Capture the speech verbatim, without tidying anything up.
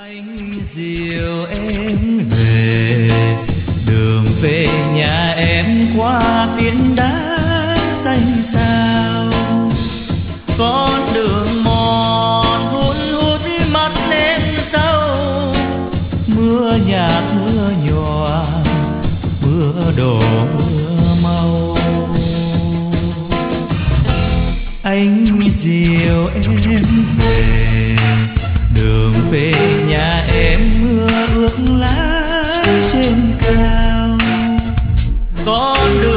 Anh dìu em về, đường về nhà em qua phiến đá xanh xao, con đường mòn hun hút mắt lên sâu, mưa nhạt mưa nhòa mưa đổ mưa mau. Anh dìu em về, đường về nhà em mưa ướt lá trên cao, con đường